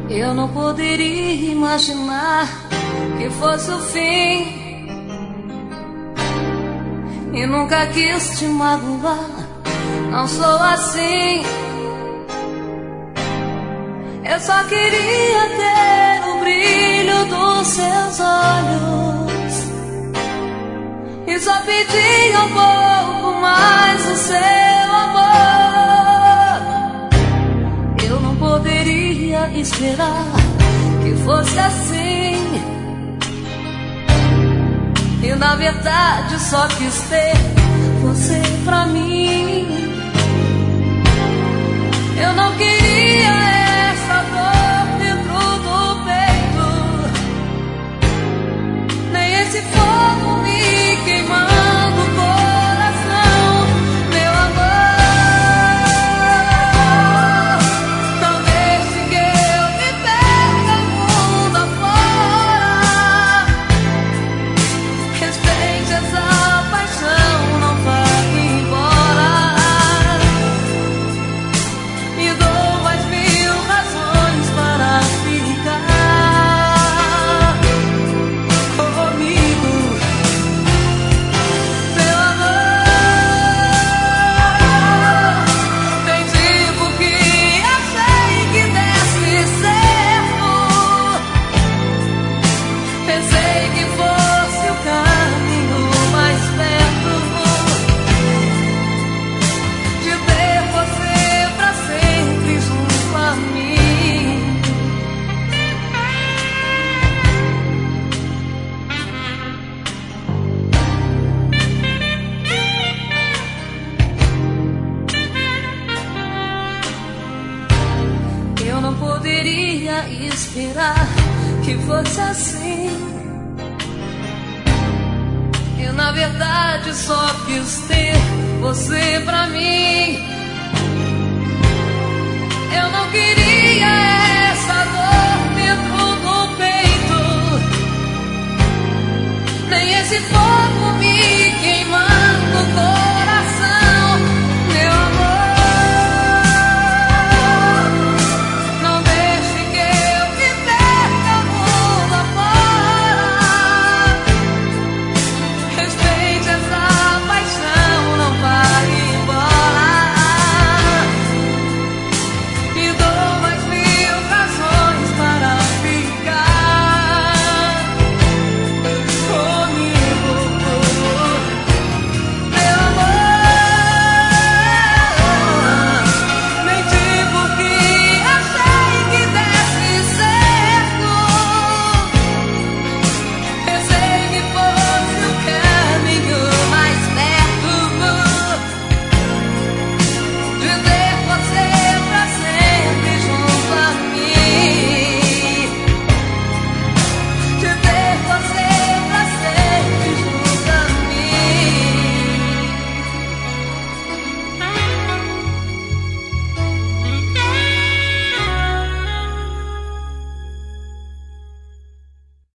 Eu não poderia imaginar que fosse o fim, e nunca quis te magoar. Não sou assim. Eu só queria ter o brilho dos seus olhos e só pedia um pouco mais do seu amor. Eu não poderia esperar que fosse assim, e na verdade só quis ter você pra mim. Eu não queria essa dor dentro do peito, nem esse fogo me queimando o coração. Meu amor, não deixe que eu me perca mundo afora. Respeite essa paixão, não vá embora. Me dou mais 1000 razões para ficar comigo. Meu amor, tem tempo que achei que desse certo. Pensei que fosse o caminho mais perto de ter você pra sempre junto a mim. Eu não poderia esperar que fosse assim. Eu na verdade só quis ter você pra mim. Eu não queria